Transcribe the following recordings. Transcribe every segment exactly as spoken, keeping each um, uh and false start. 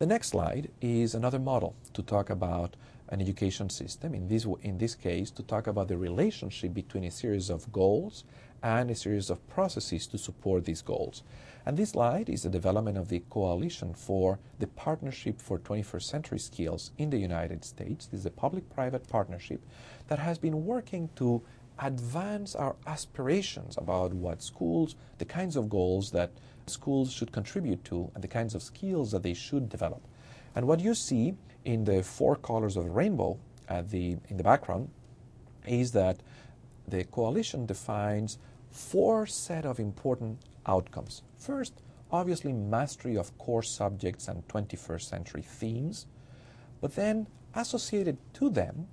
The next slide is another model to talk about an education system, in this, in this case to talk about the relationship between a series of goals and a series of processes to support these goals. And this slide is the development of the Coalition for the Partnership for twenty-first Century Skills in the United States. This is a public-private partnership that has been working to advance our aspirations about what schools, the kinds of goals that schools should contribute to, and the kinds of skills that they should develop. And what you see in the four colors of the rainbow at the, in the background is that the coalition defines four set of important outcomes. First, obviously mastery of core subjects and twenty-first century themes, but then associated to them,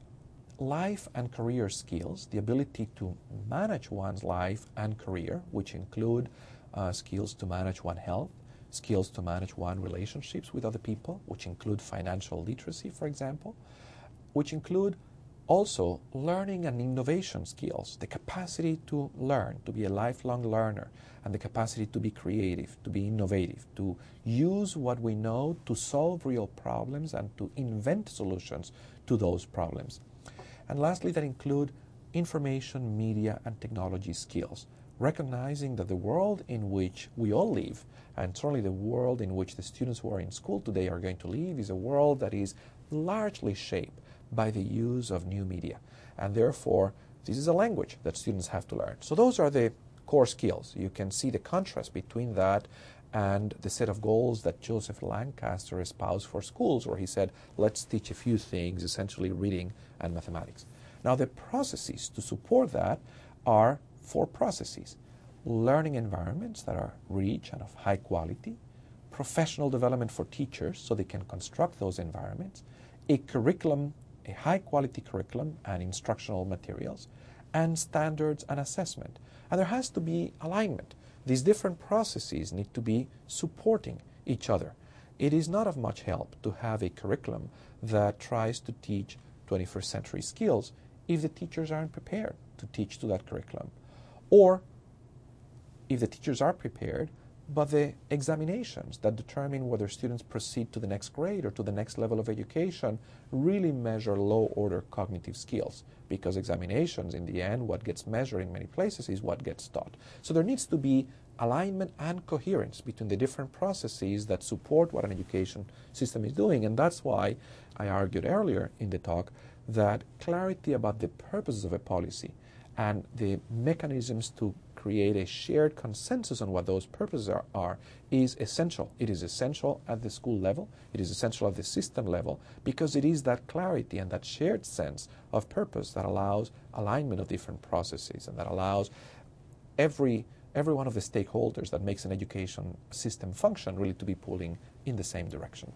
life and career skills, the ability to manage one's life and career, which include uh, skills to manage one's health, skills to manage one's relationships with other people, which include financial literacy, for example, which include also learning and innovation skills, the capacity to learn, to be a lifelong learner, and the capacity to be creative, to be innovative, to use what we know to solve real problems and to invent solutions to those problems. And lastly, that include information, media, and technology skills, recognizing that the world in which we all live, and certainly the world in which the students who are in school today are going to live, is a world that is largely shaped by the use of new media. And therefore, this is a language that students have to learn. So those are the core skills. You can see the contrast between that and the set of goals that Joseph Lancaster espoused for schools, where he said, let's teach a few things, essentially reading and mathematics. Now, the processes to support that are four processes: learning environments that are rich and of high quality, professional development for teachers so they can construct those environments, a curriculum, a high-quality curriculum and instructional materials, and standards and assessment. And there has to be alignment. These different processes need to be supporting each other. It is not of much help to have a curriculum that tries to teach twenty-first century skills if the teachers aren't prepared to teach to that curriculum. Or if the teachers are prepared, but the examinations that determine whether students proceed to the next grade or to the next level of education really measure low-order cognitive skills, because examinations, in the end, what gets measured in many places is what gets taught. So there needs to be alignment and coherence between the different processes that support what an education system is doing, and that's why I argued earlier in the talk that clarity about the purposes of a policy and the mechanisms to create a shared consensus on what those purposes are, are is essential. It is essential at the school level, it is essential at the system level, because it is that clarity and that shared sense of purpose that allows alignment of different processes and that allows every, every one of the stakeholders that makes an education system function really to be pulling in the same direction.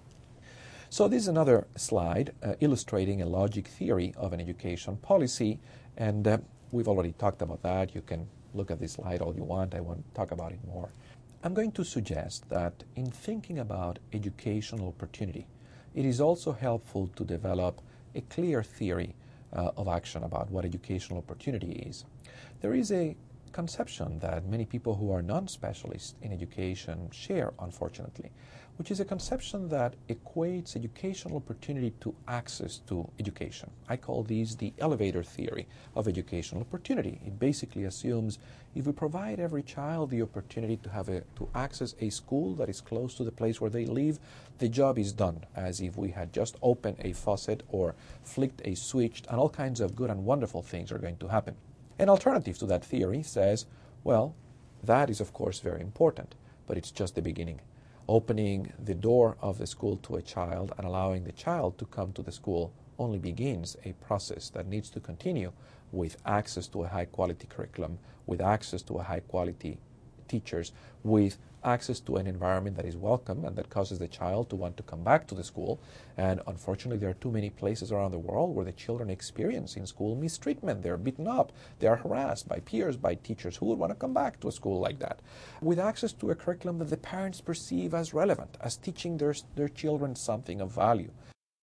So this is another slide uh, illustrating a logic theory of an education policy, and uh, we've already talked about that. You can look at this slide all you want. I won't talk about it more. I'm going to suggest that in thinking about educational opportunity, it is also helpful to develop a clear theory uh, of action about what educational opportunity is. There is a conception that many people who are non-specialists in education share, unfortunately, which is a conception that equates educational opportunity to access to education. I call these the elevator theory of educational opportunity. It basically assumes if we provide every child the opportunity to have a, to access a school that is close to the place where they live, the job is done, as if we had just opened a faucet or flicked a switch, and all kinds of good and wonderful things are going to happen. An alternative to that theory says, well, that is of course very important, but it's just the beginning. Opening the door of the school to a child and allowing the child to come to the school only begins a process that needs to continue with access to a high-quality curriculum, with access to a high-quality teachers, with access to an environment that is welcome and that causes the child to want to come back to the school. And unfortunately, there are too many places around the world where the children experience in school mistreatment. They're beaten up, they are harassed by peers, by teachers. Who would want to come back to a school like that? With access to a curriculum that the parents perceive as relevant, as teaching their, their children something of value.